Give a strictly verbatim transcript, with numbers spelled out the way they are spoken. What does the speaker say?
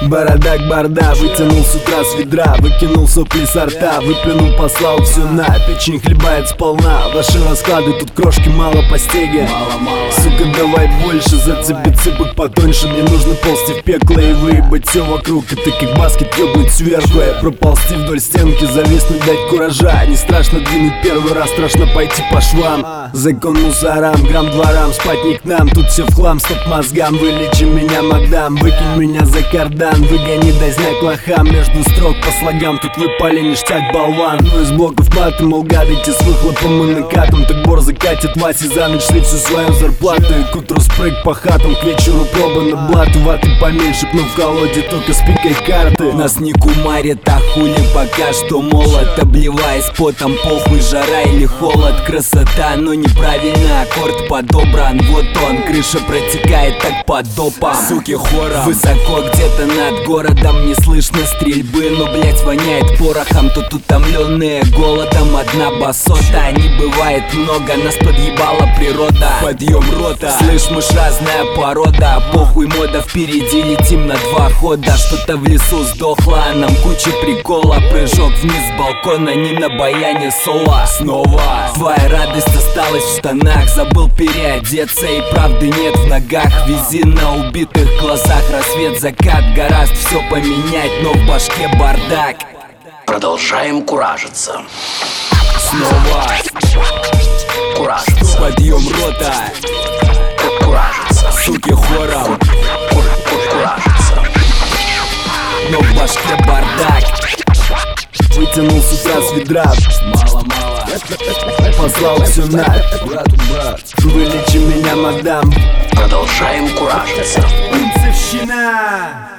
Борода к борда, вытянул с утра с ведра, выкинул сопли со рта, выплюнул, послал все на печень, хлебает сполна. Ваши расклады, тут крошки мало по стеге. Сука, давай больше, зацепи цыпок потоньше. Мне нужно ползти в пекло и выебать все вокруг. Это как баскет ёбнуть сверху. Я проползти вдоль стенки, зависнуть, дать куража. Не страшно двинуть первый раз, страшно пойти по швам. Закон мусорам, грамм дворам, спать не к нам. Тут все в хлам, стоп мозгам. Вылечи меня, мадам, выкинь меня за кардан. Выгони, дай знак лохам, между строк по слогам. Тут выпали ништяк, болван. Ну из блоков маты, мол, гадайте с выхлопом и накатом. Так бор закатит Васи за ночь, шли всю свою зарплату. И к утру спрыг по хатам, к вечеру проба на блату. Ваты поменьше, но в колоде только с пикой карты. Нас не кумарит, а хули пока что молод. Обливаясь потом, похуй, жара или холод. Красота, но неправильно, аккорд подобран. Вот он, крыша протекает так под допом. Суки хором, высоко где-то над городом. Не слышно стрельбы, но, блять, воняет порохом. Тут утомленные голодом, одна басота. Не бывает много, нас подъебала природа. Подъем рота, слышь, мышь, разная порода. Похуй, мода, впереди летим на два хода. Что-то в лесу сдохло, а нам куча прикола. Прыжок вниз с балкона, не на баяне соло. Снова твоя радость осталась в штанах. Забыл переодеться и правды нет в ногах. Вези на убитых глазах рассвет, закат. Гораздо все поменять, но в башке бардак. Продолжаем куражиться. Снова Куражиться. подъем рота. Куражиться. Суки хором, Куражиться. но в башке бардак. Вытянул с утра с ведра, мало-мало, послал все на. Вылечи меня, мадам. Продолжаем куражиться. Принцевщина.